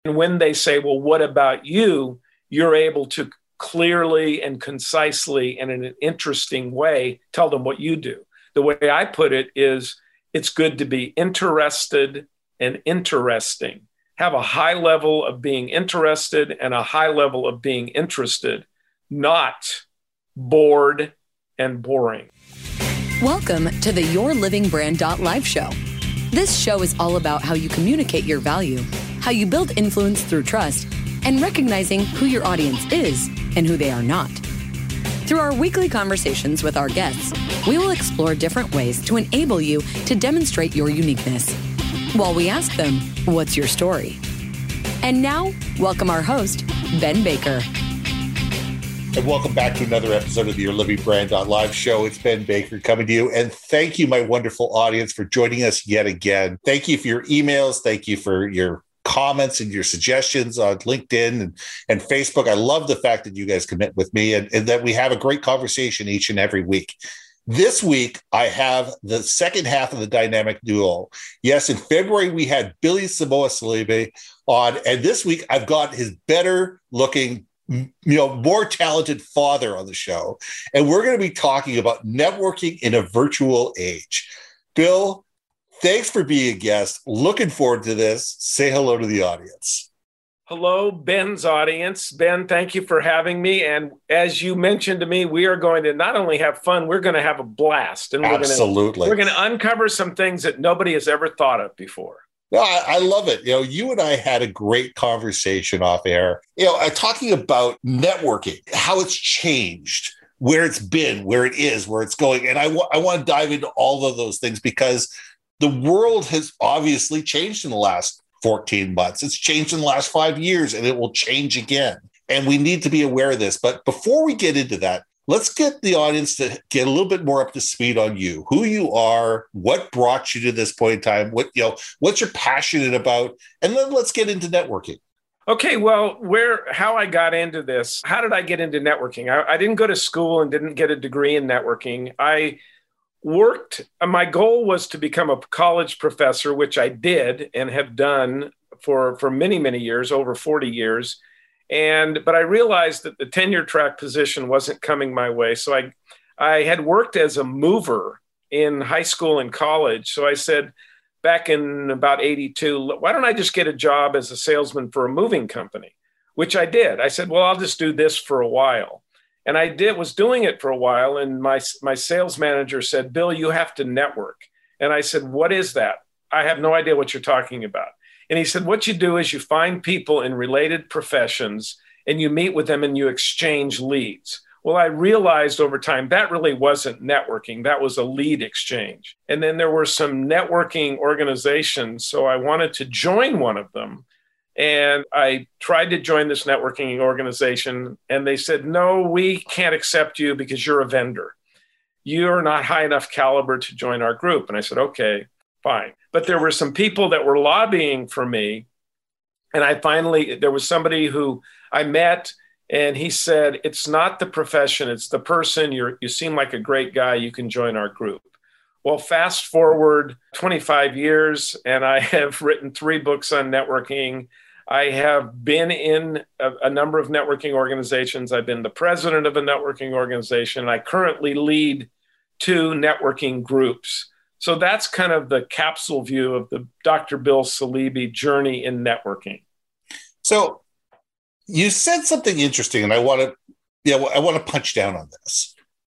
And when they say, well, what about you? You're able to clearly and concisely and in an interesting way tell them what you do. The way I put it is it's good to be interested and interesting. Have a high level of being interested and a high level of being interested, not bored and boring. Welcome to the Your Living Brand Live show. This show is all about how you communicate your value, how you build influence through trust, and recognizing who your audience is and who they are not. Through our weekly conversations with our guests, we will explore different ways to enable you to demonstrate your uniqueness, while we ask them, what's your story? And now, welcome our host, Ben Baker. And welcome back to another episode of the Your Living Brand Live show. It's Ben Baker coming to you. And thank you, my wonderful audience, for joining us yet again. Thank you for your emails. Thank you for your comments and your suggestions on LinkedIn and Facebook. I love the fact that you guys commit with me and that we have a great conversation each and every week. This week, I have the second half of the dynamic duo. Yes, in February, we had Billy Samoa Salibi on. And this week, I've got his better looking, more talented father on the show. And we're going to be talking about networking in a virtual age. Bill, thanks for being a guest. Looking forward to this. Say hello to the audience. Hello, Ben's audience. Ben, thank you for having me. And as you mentioned to me, we are going to not only have fun, we're going to have a blast. And Absolutely. We're going to uncover some things that nobody has ever thought of before. No, I love it. You and I had a great conversation off air, talking about networking, how it's changed, where it's been, where it is, where it's going. And I want to dive into all of those things because the world has obviously changed in the last 14 months. It's changed in the last 5 years, and it will change again. And we need to be aware of this. But before we get into that, let's get the audience to get a little bit more up to speed on you, who you are, what brought you to this point in time, what you're passionate about, and then let's get into networking. Okay, well, how I got into this, how did I get into networking? I didn't go to school and didn't get a degree in networking. I worked, my goal was to become a college professor, which I did and have done for many, many years, over 40 years. But I realized that the tenure track position wasn't coming my way. So I had worked as a mover in high school and college. So I said, back in about 82, why don't I just get a job as a salesman for a moving company, which I did. I said, well, I'll just do this for a while. And I was doing it for a while. And my sales manager said, Bill, you have to network. And I said, what is that? I have no idea what you're talking about. And he said, what you do is you find people in related professions and you meet with them and you exchange leads. Well, I realized over time that really wasn't networking. That was a lead exchange. And then there were some networking organizations. So I wanted to join one of them. And I tried to join this networking organization. And they said, no, we can't accept you because you're a vendor. You're not high enough caliber to join our group. And I said, okay, fine. But there were some people that were lobbying for me. And there was somebody who I met and he said, it's not the profession, it's the person. You seem like a great guy. You can join our group. Well, fast forward 25 years and I have written 3 books on networking. I have been in a number of networking organizations. I've been the president of a networking organization. I currently lead 2 networking groups. So that's kind of the capsule view of the Dr. Bill Salibi journey in networking. So you said something interesting, and I want to punch down on this.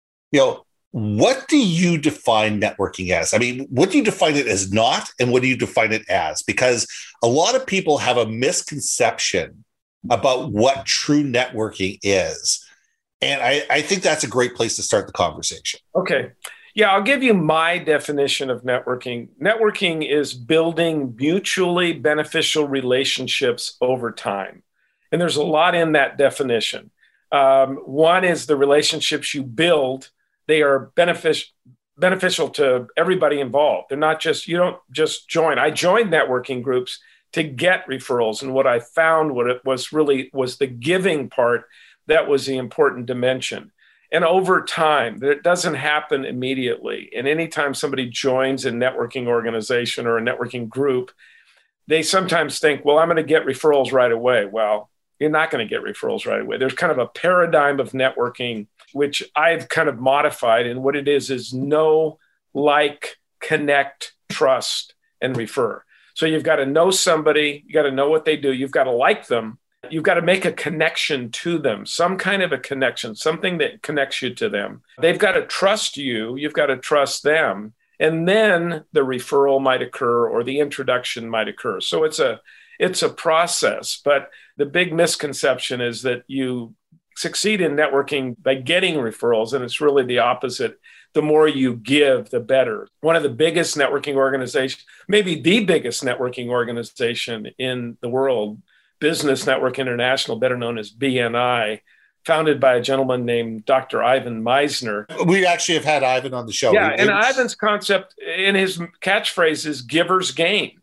What do you define networking as? I mean, what do you define it as not, and what do you define it as? Because a lot of people have a misconception about what true networking is. And I think that's a great place to start the conversation. Okay. Yeah, I'll give you my definition of networking. Networking is building mutually beneficial relationships over time. And there's a lot in that definition. One is the relationships you build. They are beneficial to everybody involved. They're not just, you don't just join. I joined networking groups to get referrals. And what I found, what it was really was the giving part that was the important dimension. And over time, it doesn't happen immediately. And anytime somebody joins a networking organization or a networking group, they sometimes think, well, I'm going to get referrals right away. Well, you're not going to get referrals right away. There's kind of a paradigm of networking, which I've kind of modified. And what it is know, like, connect, trust, and refer. So you've got to know somebody, you got to know what they do, you've got to like them, you've got to make a connection to them, some kind of a connection, something that connects you to them. They've got to trust you, you've got to trust them. And then the referral might occur or the introduction might occur. So it's a process, but the big misconception is that you succeed in networking by getting referrals, and it's really the opposite. The more you give, the better. One of the biggest networking organizations, maybe the biggest networking organization in the world, Business Network International, better known as BNI, founded by a gentleman named Dr. Ivan Misner. We actually have had Ivan on the show. Yeah, and Ivan's concept in his catchphrase is givers gain.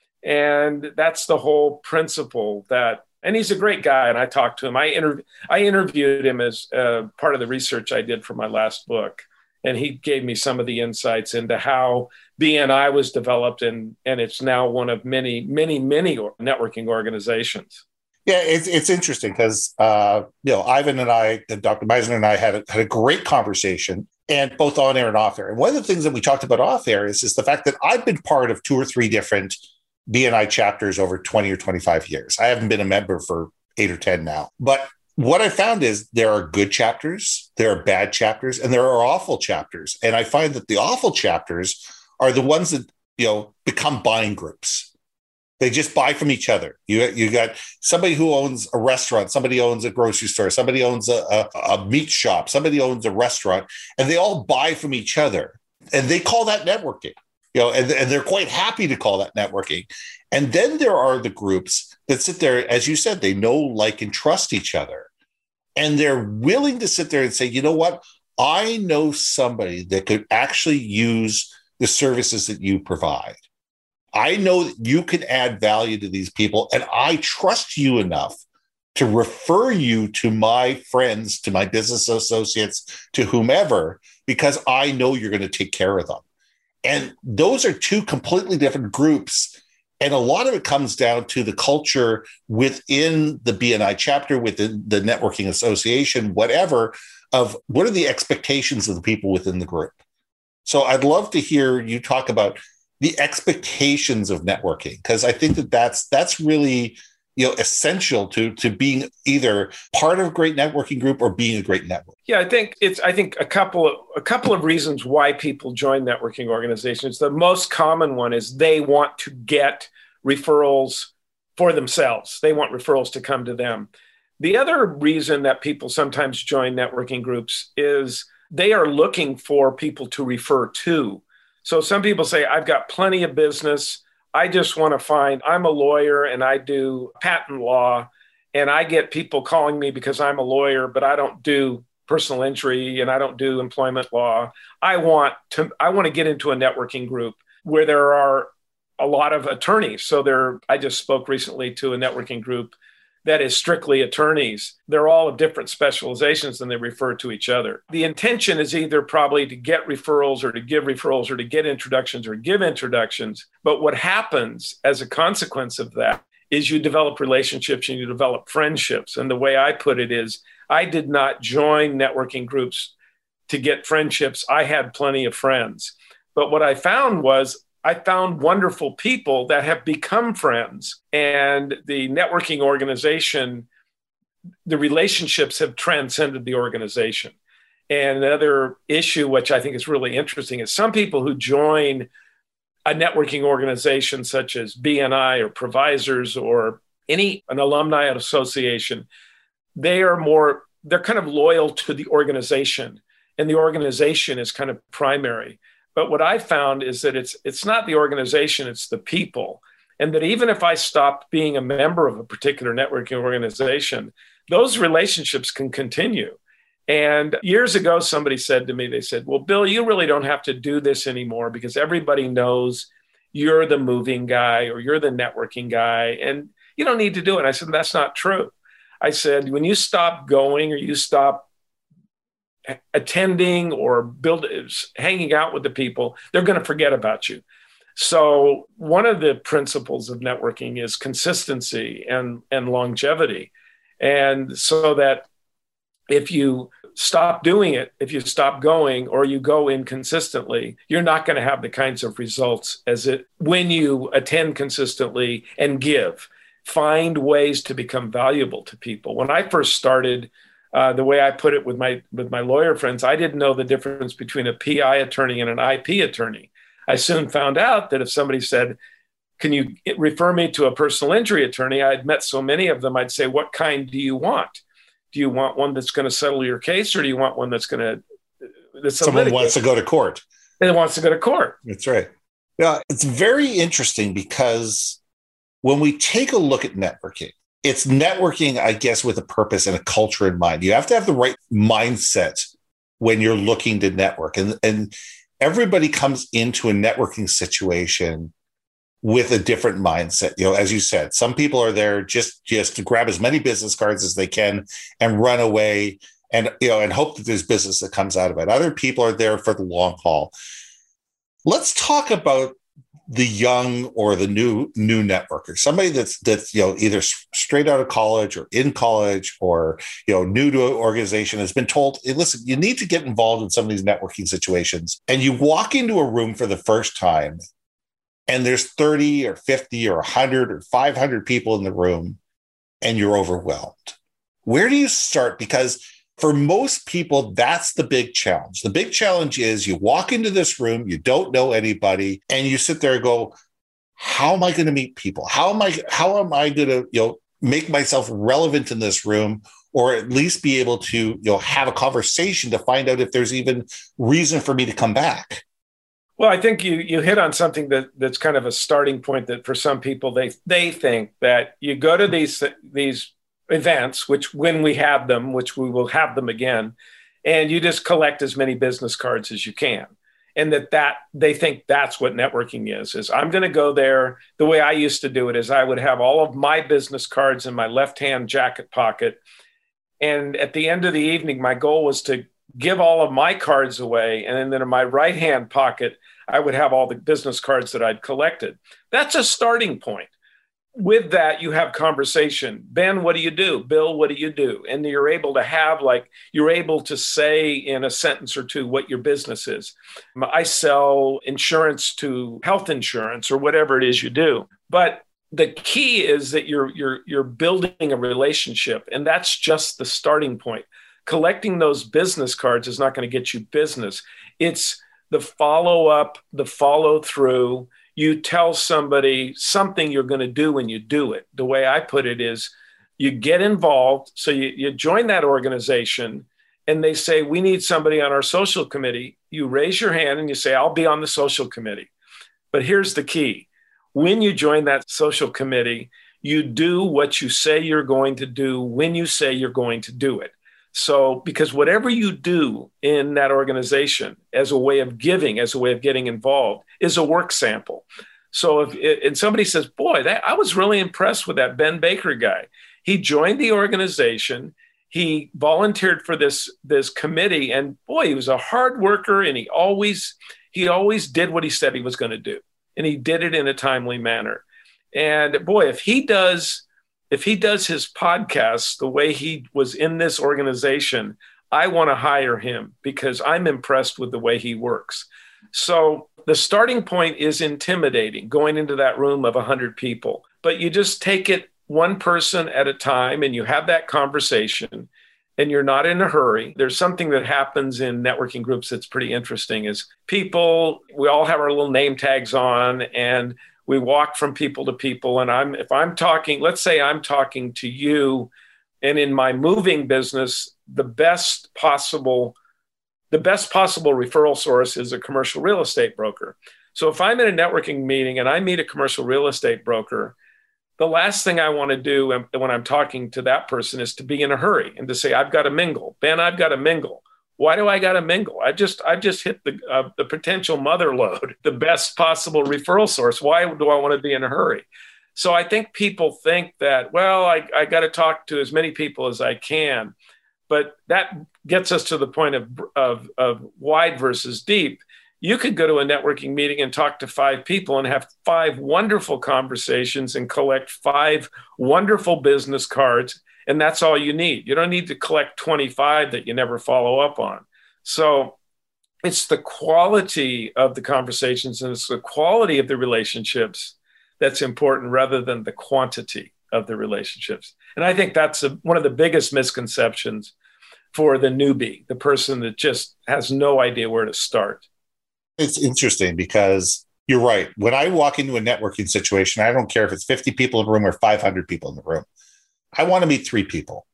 And that's the whole principle and he's a great guy. And I talked to him. I interviewed him as part of the research I did for my last book. And he gave me some of the insights into how BNI was developed. And it's now one of many, many, many networking organizations. Yeah, it's interesting because, Ivan and I, Dr. Misner and I had a great conversation, and both on air and off air. And one of the things that we talked about off air is the fact that I've been part of 2 or 3 different BNI chapters over 20 or 25 years. I haven't been a member for 8 or 10 now. But what I found is there are good chapters, there are bad chapters, and there are awful chapters. And I find that the awful chapters are the ones that, become buying groups. They just buy from each other. You got somebody who owns a restaurant, somebody owns a grocery store, somebody owns a meat shop, somebody owns a restaurant, and they all buy from each other. And they call that networking. And they're quite happy to call that networking. And then there are the groups that sit there, as you said, they know, like, and trust each other. And they're willing to sit there and say, you know what? I know somebody that could actually use the services that you provide. I know that you can add value to these people, and I trust you enough to refer you to my friends, to my business associates, to whomever, because I know you're going to take care of them. And those are 2 completely different groups. And a lot of it comes down to the culture within the BNI chapter, within the networking association, whatever, of what are the expectations of the people within the group. So I'd love to hear you talk about the expectations of networking, because I think that that's really essential to being either part of a great networking group or being a great network. Yeah, I think a couple of reasons why people join networking organizations. The most common one is they want to get referrals for themselves. They want referrals to come to them. The other reason that people sometimes join networking groups is they are looking for people to refer to. So some people say, I've got plenty of business. I just want to I'm a lawyer and I do patent law, and I get people calling me because I'm a lawyer, but I don't do personal injury and I don't do employment law. I want to get into a networking group where there are a lot of attorneys. So I just spoke recently to a networking group that is strictly attorneys. They're all of different specializations and they refer to each other. The intention is either probably to get referrals or to give referrals or to get introductions or give introductions. But what happens as a consequence of that is you develop relationships and you develop friendships. And the way I put it is, I did not join networking groups to get friendships. I had plenty of friends. But what I found was I found wonderful people that have become friends, and the networking organization, the relationships have transcended the organization. And another issue, which I think is really interesting, is some people who join a networking organization such as BNI or Provisors or an alumni association, they're kind of loyal to the organization, and the organization is kind of primary. But what I found is that it's not the organization, it's the people. And that even if I stopped being a member of a particular networking organization, those relationships can continue. And years ago, somebody said to me, they said, well, Bill, you really don't have to do this anymore because everybody knows you're the moving guy or you're the networking guy, and you don't need to do it. And I said, that's not true. I said, when you stop going or you stop attending or hanging out with the people, they're going to forget about you. So one of the principles of networking is consistency and longevity. And so that if you stop doing it, if you stop going or you go inconsistently, you're not going to have the kinds of results as it when you attend consistently and give. Find ways to become valuable to people. When I first started, the way I put it with my lawyer friends, I didn't know the difference between a PI attorney and an IP attorney. I soon found out that if somebody said, "Can you refer me to a personal injury attorney?" I'd met so many of them, I'd say, "What kind do you want? Do you want one that's going to settle your case, or do you want one that's going to..." Someone wants to go to court. It wants to go to court. That's right. Yeah, it's very interesting because when we take a look at networking, it's networking, I guess, with a purpose and a culture in mind. You have to have the right mindset when you're looking to network. And everybody comes into a networking situation with a different mindset. As you said, some people are there just to grab as many business cards as they can and run away and hope that there's business that comes out of it. Other people are there for the long haul. Let's talk about the young or the new networker, somebody that's either straight out of college or in college or new to an organization, has been told, "Hey, listen, you need to get involved in some of these networking situations." And you walk into a room for the first time and there's 30 or 50 or 100 or 500 people in the room and you're overwhelmed. Where do you start? Because for most people, that's the big challenge. The big challenge is you walk into this room, you don't know anybody, and you sit there and go, "How am I going to meet people? How am I going to make myself relevant in this room, or at least be able to have a conversation to find out if there's even reason for me to come back?" Well, I think you hit on something that's kind of a starting point, that for some people, they think that you go to these events, which when we have them, which we will have them again, and you just collect as many business cards as you can. And that they think that's what networking is I'm going to go there. The way I used to do it is I would have all of my business cards in my left-hand jacket pocket. And at the end of the evening, my goal was to give all of my cards away. And then in my right-hand pocket, I would have all the business cards that I'd collected. That's a starting point. With that, you have conversation. "Ben, what do you do? Bill, what do you do?" And you're able to say in a sentence or two what your business is. "I sell insurance to health insurance," or whatever it is you do. But the key is that you're building a relationship, and that's just the starting point. Collecting those business cards is not going to get you business. It's the follow-up, the follow-through. You tell somebody something you're going to do when you do it. The way I put it is you get involved. So you join that organization and they say, "We need somebody on our social committee." You raise your hand and you say, "I'll be on the social committee." But here's the key. When you join that social committee, you do what you say you're going to do when you say you're going to do it. So, because whatever you do in that organization as a way of giving, as a way of getting involved, is a work sample. So if somebody says, "Boy, I was really impressed with that Ben Baker guy. He joined the organization. He volunteered for this committee, and boy, he was a hard worker, and he always did what he said he was going to do, and he did it in a timely manner. And boy, if he does his podcast the way he was in this organization, I want to hire him because I'm impressed with the way he works." So the starting point is intimidating, going into that room of 100 people, but you just take it one person at a time and you have that conversation and you're not in a hurry. There's something that happens in networking groups that's pretty interesting is we all have our little name tags on and we walk from people to people. And if I'm talking, let's say I'm talking to you, and in my moving business, the best possible referral source is a commercial real estate broker. So if I'm in a networking meeting and I meet a commercial real estate broker, the last thing I want to do when I'm talking to that person is to be in a hurry and to say, "I've got to mingle. Ben, I've got to mingle." Why do I got to mingle? I've just hit the potential mother load, the best possible referral source. Why do I want to be in a hurry? So I think people think that, well, I got to talk to as many people as I can. But that gets us to the point of wide versus deep. You could go to a networking meeting and talk to 5 people and have 5 wonderful conversations and collect 5 wonderful business cards. And that's all you need. You don't need to collect 25 that you never follow up on. So it's the quality of the conversations and it's the quality of the relationships that's important rather than the quantity of the relationships. And I think that's one of the biggest misconceptions for the newbie, the person that just has no idea where to start. It's interesting because you're right. When I walk into a networking situation, I don't care if it's 50 people in the room or 500 people in the room. I want to meet 3 people.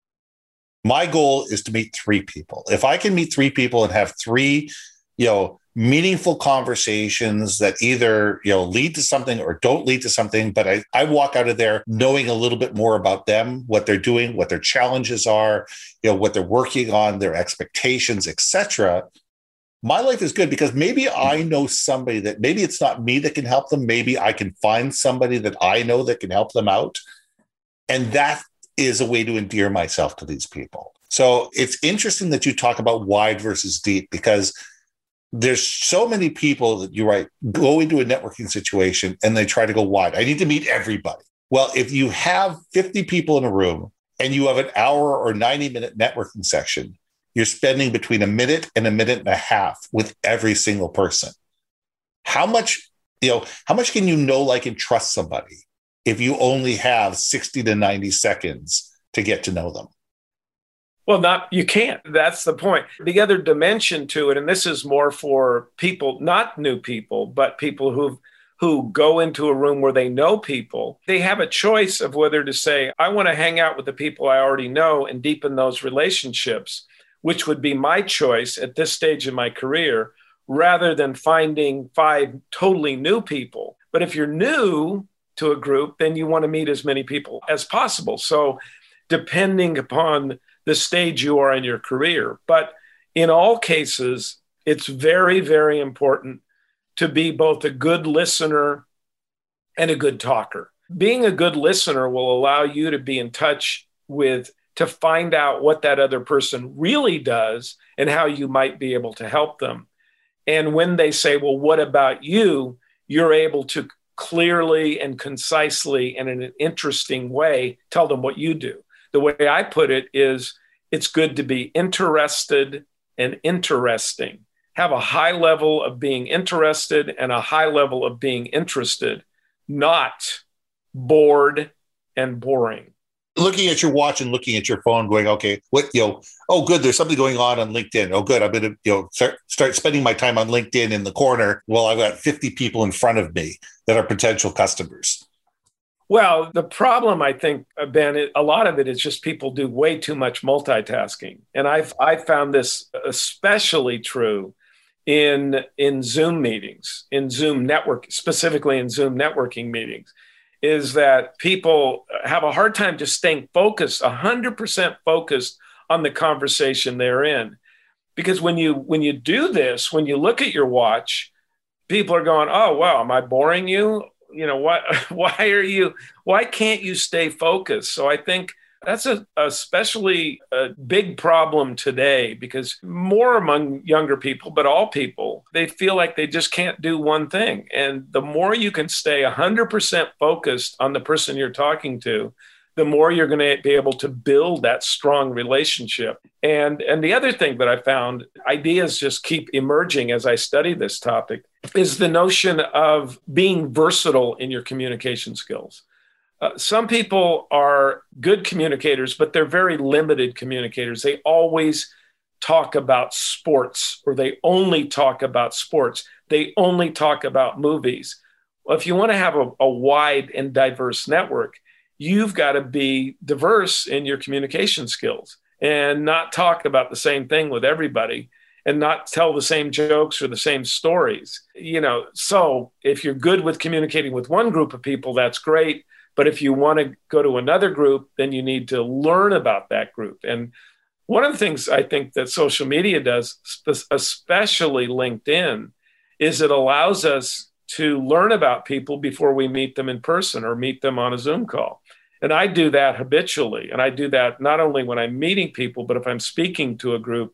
My goal is to meet 3 people. If I can meet 3 people and have 3, meaningful conversations that either, lead to something or don't lead to something, but I walk out of there knowing a little bit more about them, what they're doing, what their challenges are, what they're working on, their expectations, etc. My life is good because maybe I know somebody that maybe it's not me that can help them. Maybe I can find somebody that I know that can help them out. And that is a way to endear myself to these people. So it's interesting that you talk about wide versus deep because there's so many people that you're right, go into a networking situation and they try to go wide. I need to meet everybody. Well, if you have 50 people in a room and you have an hour or 90-minute networking section, you're spending between a minute and a minute and a half with every single person. How much can you know, like, and trust somebody if you only have 60 to 90 seconds to get to know them? Well, you can't. That's the point. The other dimension to it, and this is more for people, not new people, but people who go into a room where they know people, they have a choice of whether to say, I want to hang out with the people I already know and deepen those relationships, which would be my choice at this stage in my career, rather than finding 5 totally new people. But if you're new to a group, then you want to meet as many people as possible. So depending upon the stage you are in your career. But in all cases, it's very, very important to be both a good listener and a good talker. Being a good listener will allow you to be in touch to find out what that other person really does and how you might be able to help them. And when they say, well, what about you? You're able to clearly and concisely and in an interesting way tell them what you do. The way I put it is, it's good to be interested and interesting. Have a high level of being interested and a high level of being interested, not bored and boring. Looking at your watch and looking at your phone going, okay, oh, good, there's something going on LinkedIn. Oh, good, I'm going to start spending my time on LinkedIn in the corner while I've got 50 people in front of me that are potential customers. Well, the problem, I think, Ben, a lot of it is just people do way too much multitasking. And I've found this especially true in Zoom meetings, specifically in Zoom networking meetings, is that people have a hard time just staying focused, 100% focused on the conversation they're in. Because when you do this, when you look at your watch, people are going, oh, wow, am I boring you? Why can't you stay focused? So I think that's especially a big problem today, because more among younger people, but all people, they feel like they just can't do one thing. And the more you can stay 100% focused on the person you're talking to, the more you're going to be able to build that strong relationship. And the other thing that I found, ideas just keep emerging as I study this topic, is the notion of being versatile in your communication skills. Some people are good communicators, but they're very limited communicators. They always talk about sports, or they only talk about sports. They only talk about movies. Well, if you want to have a wide and diverse network, you've got to be diverse in your communication skills and not talk about the same thing with everybody and not tell the same jokes or the same stories. So if you're good with communicating with one group of people, that's great. But if you want to go to another group, then you need to learn about that group. And one of the things I think that social media does, especially LinkedIn, is it allows us to learn about people before we meet them in person or meet them on a Zoom call. And I do that habitually. And I do that not only when I'm meeting people, but if I'm speaking to a group,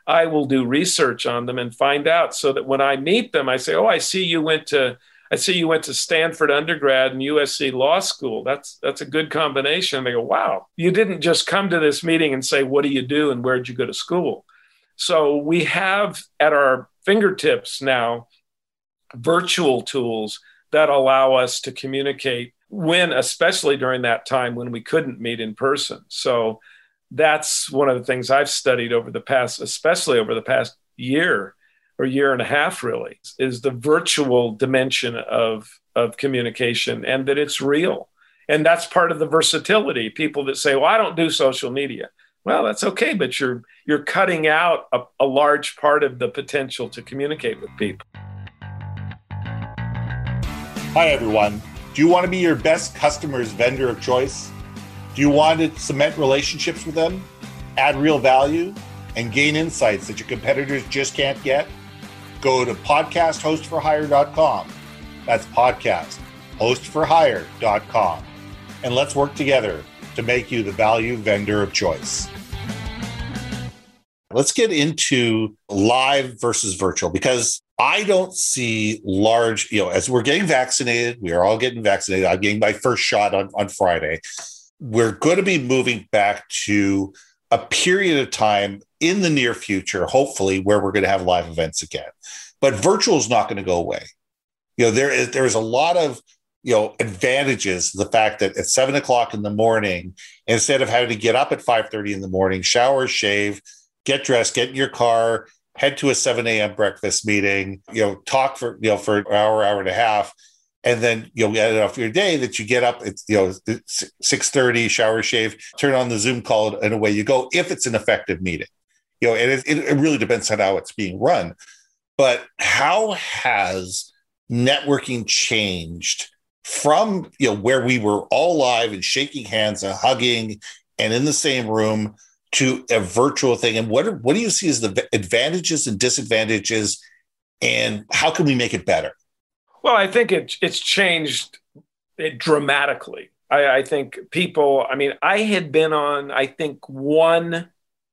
I will do research on them and find out, so that when I meet them, I say, oh, I see you went to Stanford undergrad and USC law school. That's a good combination. And they go, wow, you didn't just come to this meeting and say, what do you do and where'd you go to school? So we have at our fingertips now virtual tools that allow us to communicate especially during that time when we couldn't meet in person. So that's one of the things I've studied especially over the past year or year and a half, really, is the virtual dimension of communication, and that it's real. And that's part of the versatility. People that say, well, I don't do social media. Well, that's okay, but you're cutting out a large part of the potential to communicate with people. Hi, everyone. Do you want to be your best customer's vendor of choice? Do you want to cement relationships with them, add real value, and gain insights that your competitors just can't get? Go to podcasthostforhire.com. That's podcasthostforhire.com. And let's work together to make you the value vendor of choice. Let's get into live versus virtual, because I don't see large, as we're getting vaccinated, we are all getting vaccinated. I'm getting my first shot on Friday. We're going to be moving back to a period of time in the near future, hopefully, where we're going to have live events again. But virtual is not going to go away. There is a lot of, advantages to the fact that at 7 o'clock in the morning, instead of having to get up at 5:30 in the morning, shower, shave, get dressed, get in your car, head to a 7 a.m. breakfast meeting, talk for an hour and a half, and then you'll get it off your day that you get up at 6:30, shower, shave, turn on the Zoom call, and away you go, if it's an effective meeting. And it really depends on how it's being run. But how has networking changed from where we were all live and shaking hands and hugging and in the same room to a virtual thing? And what do you see as the advantages and disadvantages, and how can we make it better? Well, I think it's changed dramatically. I think people, I had been on, one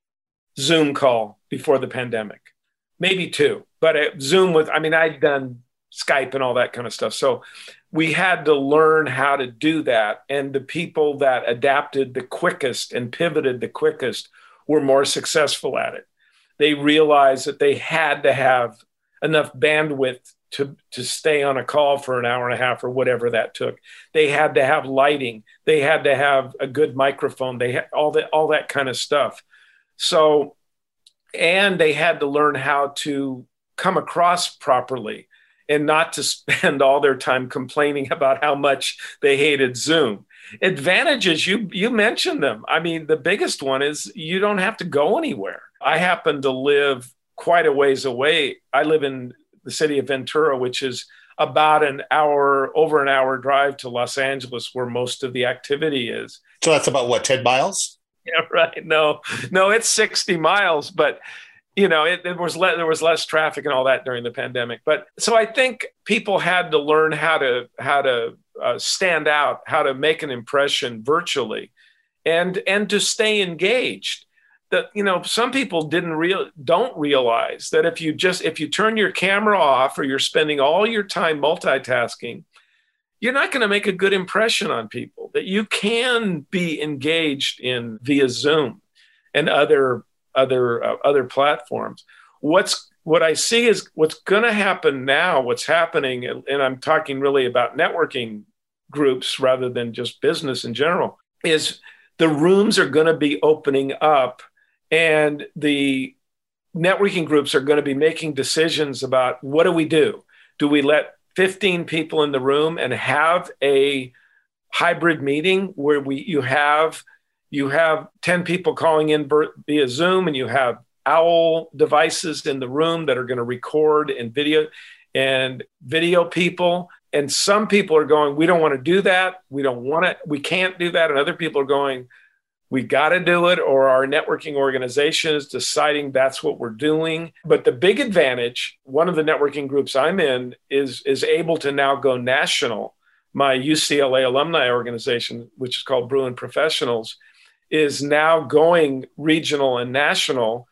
Zoom call before the pandemic, maybe two, but Zoom I'd done Skype and all that kind of stuff. So we had to learn how to do that. And the people that adapted the quickest and pivoted the quickest were more successful at it. They realized that they had to have enough bandwidth to stay on a call for an hour and a half or whatever that took. They had to have lighting. They had to have a good microphone. They had all that kind of stuff. So, and they had to learn how to come across properly and not to spend all their time complaining about how much they hated Zoom. Advantages, you mentioned them. The biggest one is you don't have to go anywhere. I happen to live quite a ways away. I live in the city of Ventura, which is about over an hour drive to Los Angeles, where most of the activity is. So that's about what, 10 miles? Yeah, right. No, it's 60 miles, but there was less traffic and all that during the pandemic. But so I think people had to learn how to stand out, how to make an impression virtually, and to stay engaged. That some people don't realize that if you turn your camera off, or you're spending all your time multitasking, you're not going to make a good impression on people. That you can be engaged in via Zoom and other platforms. What I see is what's going to happen now, what's happening, and I'm talking really about networking groups rather than just business in general, is the rooms are going to be opening up, and the networking groups are going to be making decisions about, what do we do? Do we let 15 people in the room and have a hybrid meeting where you have 10 people calling in via Zoom, and you have OWL devices in the room that are going to record and video people. And some people are going, we don't want to do that. We can't do that. And other people are going, we got to do it, or our networking organization is deciding that's what we're doing. But the big advantage, one of the networking groups I'm in is able to now go national. My UCLA alumni organization, which is called Bruin Professionals, is now going regional and national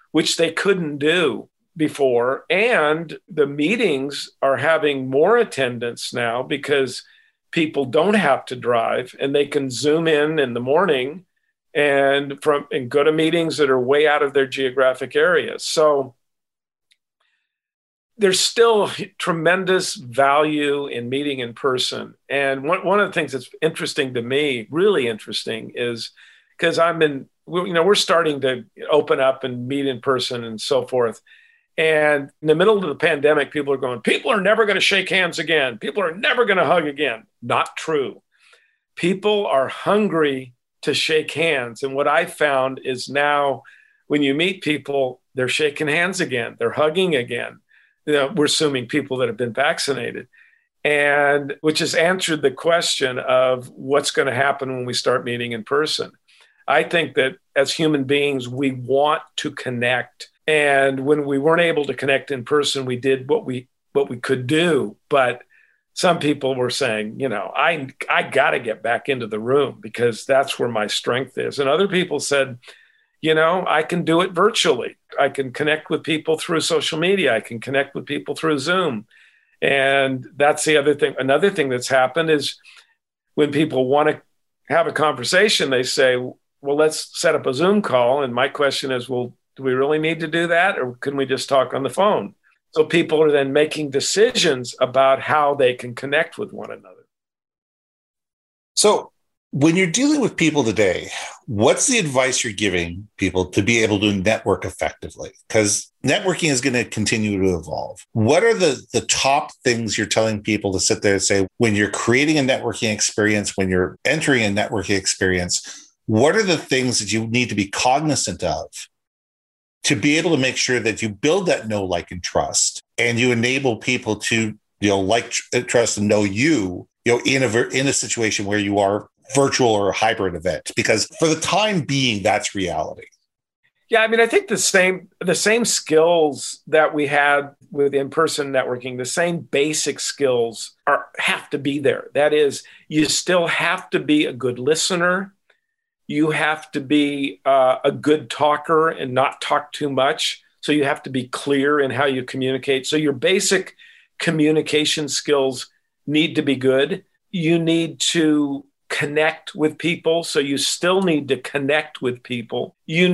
which they couldn't do before. And the meetings are having more attendance now because people don't have to drive and they can Zoom in the morning and go to meetings that are way out of their geographic areas. So there's still tremendous value in meeting in person. And one of the things that's interesting to me, really interesting, is because we're starting to open up and meet in person and so forth. And in the middle of the pandemic, people are going, people are never going to shake hands again. People are never going to hug again. Not true. People are hungry to shake hands. And what I found is now when you meet people, they're shaking hands again. They're hugging again. We're assuming people that have been vaccinated, and which has answered the question of what's going to happen when we start meeting in person. I think that as human beings, we want to connect. And when we weren't able to connect in person, we did what we could do. But some people were saying, I got to get back into the room because that's where my strength is. And other people said, I can do it virtually. I can connect with people through social media. I can connect with people through Zoom. And that's the other thing. Another thing that's happened is when people want to have a conversation, they say, well, let's set up a Zoom call. And my question is, well, do we really need to do that? Or can we just talk on the phone? So people are then making decisions about how they can connect with one another. So when you're dealing with people today, what's the advice you're giving people to be able to network effectively? Because networking is going to continue to evolve. What are the top things you're telling people to sit there and say, when you're creating a networking experience, when you're entering a networking experience, what are the things that you need to be cognizant of to be able to make sure that you build that know, like, and trust, and you enable people to, like, trust, and know you, in a situation where you are virtual or a hybrid event? Because for the time being, that's reality. Yeah, I think the same skills that we had with in-person networking, the same basic skills have to be there. That is, you still have to be a good listener. You have to be a good talker and not talk too much. So you have to be clear in how you communicate. So your basic communication skills need to be good. You need to connect with people. So you still need to connect with people.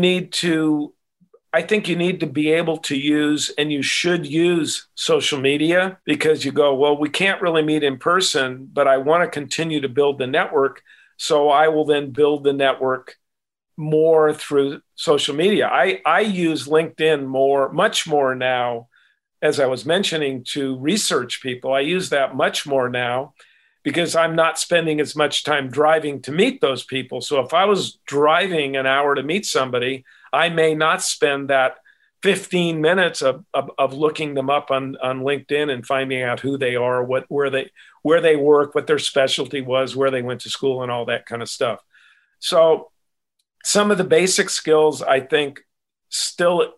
I think you need to be able to use, and you should use, social media, because you go, well, we can't really meet in person, but I want to continue to build the network. So I will then build the network more through social media. I use LinkedIn much more now, as I was mentioning, to research people. I use that much more now because I'm not spending as much time driving to meet those people. So if I was driving an hour to meet somebody, I may not spend that 15 minutes of looking them up on LinkedIn and finding out who they are, where they work, what their specialty was, where they went to school, and all that kind of stuff. So some of the basic skills, I think, still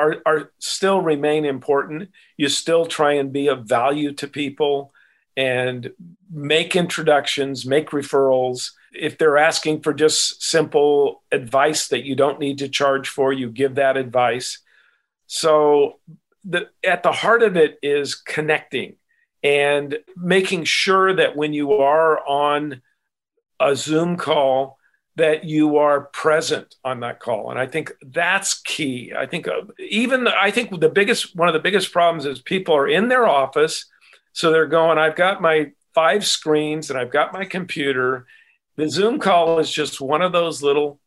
remain important. You still try and be of value to people and make introductions, make referrals. If they're asking for just simple advice that you don't need to charge for, you give that advice. So at the heart of it is connecting and making sure that when you are on a Zoom call, that you are present on that call. And I think that's key. I think one of the biggest problems is people are in their office. So they're going, I've got my 5 screens and I've got my computer. The Zoom call is just one of those little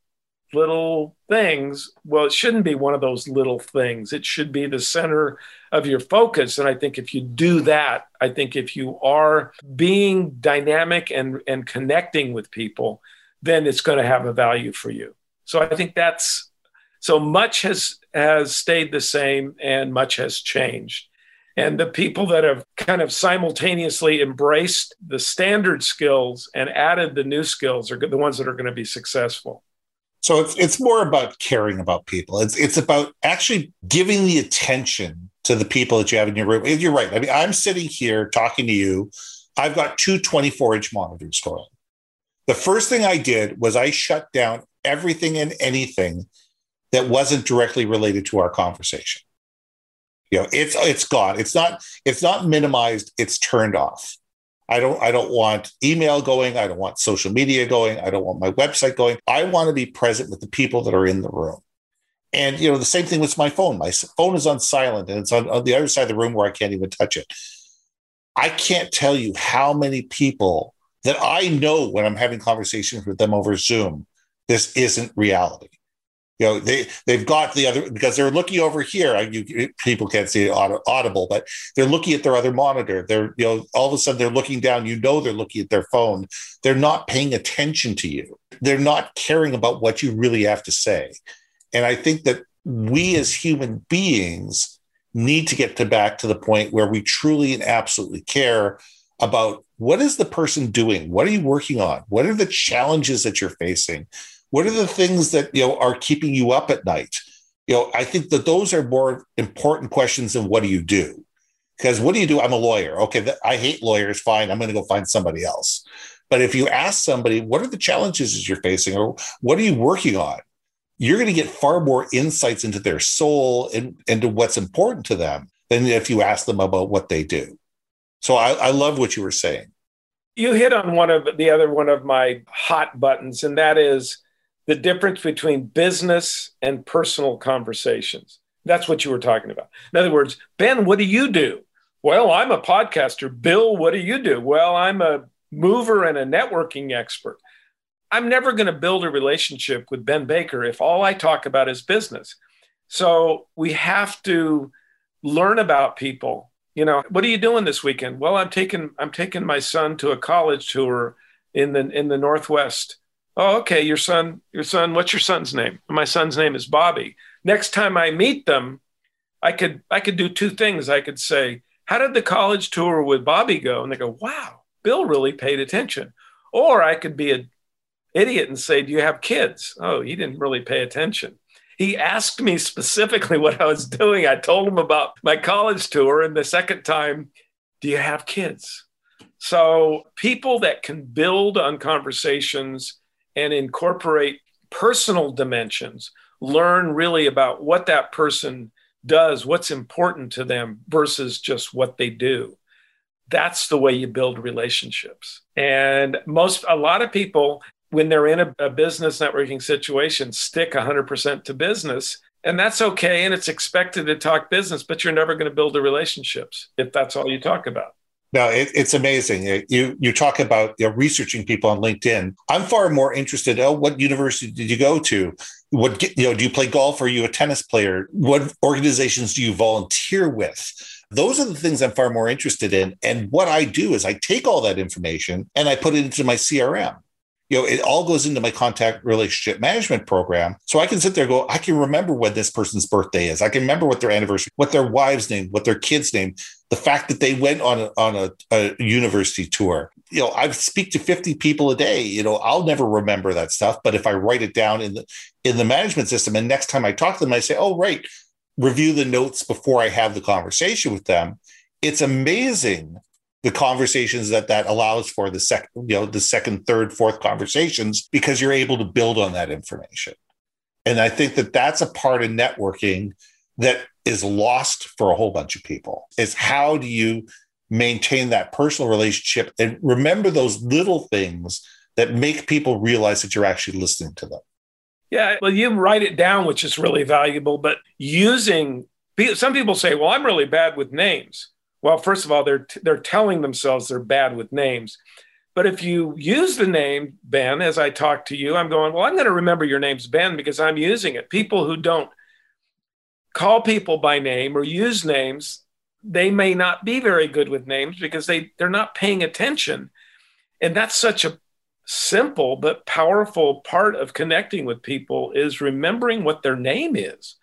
things. Well, it shouldn't be one of those little things. It should be the center of your focus. And I think if you do that, I think if you are being dynamic and connecting with people, then it's going to have a value for you. So I think so much has stayed the same and much has changed. And the people that have kind of simultaneously embraced the standard skills and added the new skills are the ones that are going to be successful. So it's more about caring about people. It's about actually giving the attention to the people that you have in your room. And you're right. I'm sitting here talking to you. I've got 2 24-inch monitors going. The first thing I did was I shut down everything and anything that wasn't directly related to our conversation. It's gone. It's not minimized. It's turned off. I don't want email going. I don't want social media going. I don't want my website going. I want to be present with the people that are in the room. And, the same thing with my phone. My phone is on silent and it's on the other side of the room where I can't even touch it. I can't tell you how many people that I know when I'm having conversations with them over Zoom, this isn't reality. They've got the other, because they're looking over here. People can't see it audible, but they're looking at their other monitor. They're, all of a sudden they're looking down. They're looking at their phone. They're not paying attention to you. They're not caring about what you really have to say. And I think that we as human beings need to get back to the point where we truly and absolutely care about what is the person doing? What are you working on? What are the challenges that you're facing? What are the things that, are keeping you up at night? I think that those are more important questions than what do you do? Because what do you do? I'm a lawyer. Okay, I hate lawyers. Fine, I'm going to go find somebody else. But if you ask somebody, what are the challenges that you're facing, or what are you working on? You're going to get far more insights into their soul and into what's important to them than if you ask them about what they do. So I love what you were saying. You hit on one of my hot buttons, and that is the difference between business and personal conversations. That's what you were talking about. In other words, Ben, what do you do? Well, I'm a podcaster. Bill, what do you do? Well, I'm a mover and a networking expert. I'm never going to build a relationship with Ben Baker if all I talk about is business. So we have to learn about people. What are you doing this weekend? Well, I'm taking my son to a college tour in the Northwest. Oh, okay. Your son, what's your son's name? My son's name is Bobby. Next time I meet them, I could do two things. I could say, how did the college tour with Bobby go? And they go, wow, Bill really paid attention. Or I could be an idiot and say, do you have kids? Oh, he didn't really pay attention. He asked me specifically what I was doing. I told him about my college tour. And the second time, do you have kids? So people that can build on conversations and incorporate personal dimensions, learn really about what that person does, what's important to them versus just what they do. That's the way you build relationships. And a lot of people, when they're in a business networking situation, stick 100% to business. And that's okay. And it's expected to talk business, but you're never going to build the relationships if that's all you talk about. No, it's amazing. You talk about researching people on LinkedIn. I'm far more interested. What university did you go to? Do you play golf? Or are you a tennis player? What organizations do you volunteer with? Those are the things I'm far more interested in. And what I do is I take all that information and I put it into my CRM. It all goes into my contact relationship management program. So I can sit there and go, I can remember when this person's birthday is. I can remember what their anniversary, what their wife's name, what their kid's name, the fact that they went on a university tour. I speak to 50 people a day. I'll never remember that stuff. But if I write it down in the management system, and next time I talk to them, I say, oh, right, review the notes before I have the conversation with them. It's amazing the conversations that allows for the second, third, fourth conversations, because you're able to build on that information. And I think that that's a part of networking that is lost for a whole bunch of people, is how do you maintain that personal relationship and remember those little things that make people realize that you're actually listening to them. Yeah, well, you write it down, which is really valuable, but some people say, well, I'm really bad with names. Well, first of all, they're telling themselves they're bad with names. But if you use the name Ben, as I talk to you, I'm going, well, I'm going to remember your name's Ben because I'm using it. People who don't call people by name or use names, they may not be very good with names because they're not paying attention. And that's such a simple but powerful part of connecting with people, is remembering what their name is.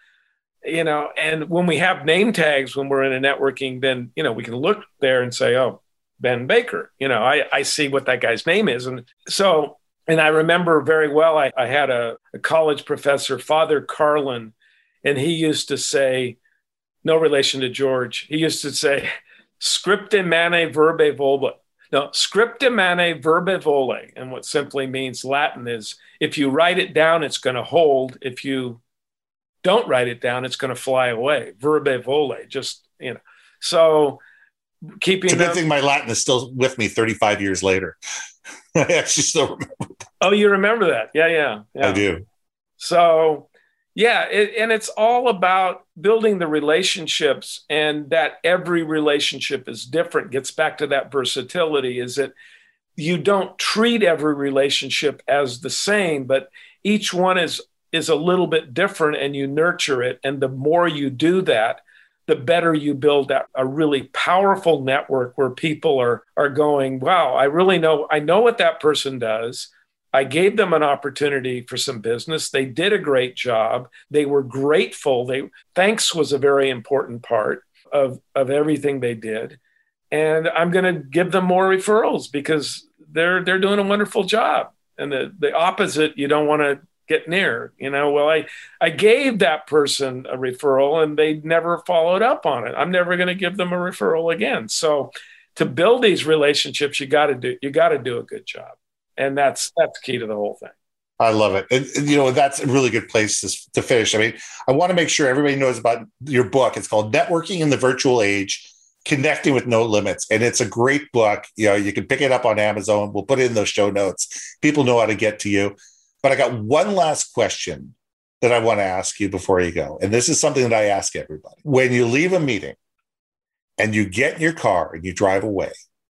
And when we have name tags, when we're in a networking, then, we can look there and say, oh, Ben Baker, I see what that guy's name is. And so, and I remember very well, I had a college professor, Father Carlin, and he used to say, no relation to George, he used to say, scripta mane verba vola. No, scripta mane verba vola. And what simply means Latin is, if you write it down, it's going to hold. If you don't write it down, it's going to fly away. Verbe vole, just, So keeping it's a good thing my Latin is still with me 35 years later. I actually still remember that. Oh, you remember that? Yeah. I do. So, and it's all about building the relationships, and that every relationship is different. Gets back to that versatility, is that you don't treat every relationship as the same, but each one is a little bit different, and you nurture it. And the more you do that, the better you build a really powerful network where people are going, wow, I know what that person does. I gave them an opportunity for some business. They did a great job. They were grateful. Thanks was a very important part of everything they did. And I'm going to give them more referrals because they're doing a wonderful job. And the opposite, you don't want to get near, well, I gave that person a referral and they never followed up on it. I'm never going to give them a referral again. So to build these relationships, you got to do a good job. And that's key to the whole thing. I love it. And, that's a really good place to finish. I mean, I want to make sure everybody knows about your book. It's called Networking in the Virtual Age, Connecting with No Limits. And it's a great book. You can pick it up on Amazon. We'll put it in those show notes. People know how to get to you. But I got one last question that I want to ask you before you go. And this is something that I ask everybody. When you leave a meeting and you get in your car and you drive away,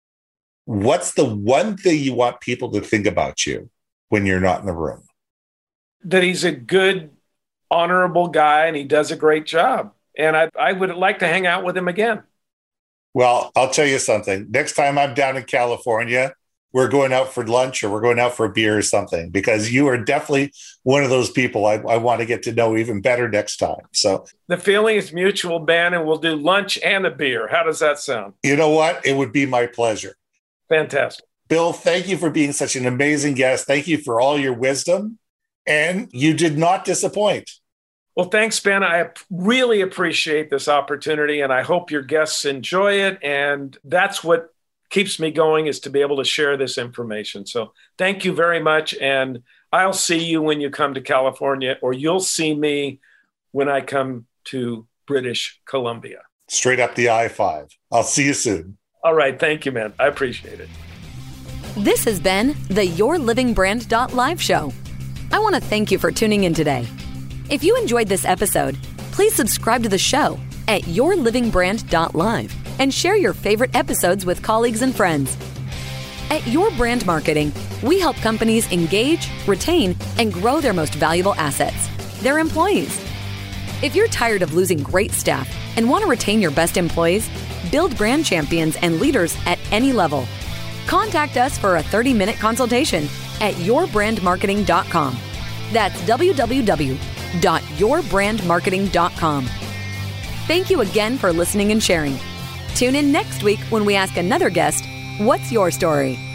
what's the one thing you want people to think about you when you're not in the room? That he's a good, honorable guy and he does a great job. And I would like to hang out with him again. Well, I'll tell you something. Next time I'm down in California, we're going out for lunch or we're going out for a beer or something, because you are definitely one of those people I want to get to know even better next time. So the feeling is mutual, Ben, and we'll do lunch and a beer. How does that sound? You know what? It would be my pleasure. Fantastic. Bill, thank you for being such an amazing guest. Thank you for all your wisdom. And you did not disappoint. Well, thanks, Ben. I really appreciate this opportunity, and I hope your guests enjoy it. And that's what keeps me going, is to be able to share this information. So thank you very much. And I'll see you when you come to California, or you'll see me when I come to British Columbia. Straight up the I-5. I'll see you soon. All right. Thank you, man. I appreciate it. This has been the YourLivingBrand.live show. I want to thank you for tuning in today. If you enjoyed this episode, please subscribe to the show at YourLivingBrand.live and share your favorite episodes with colleagues and friends. At Your Brand Marketing, we help companies engage, retain, and grow their most valuable assets, their employees. If you're tired of losing great staff and want to retain your best employees, build brand champions and leaders at any level, contact us for a 30-minute consultation at yourbrandmarketing.com. That's www.yourbrandmarketing.com. Thank you again for listening and sharing. Tune in next week when we ask another guest, what's your story?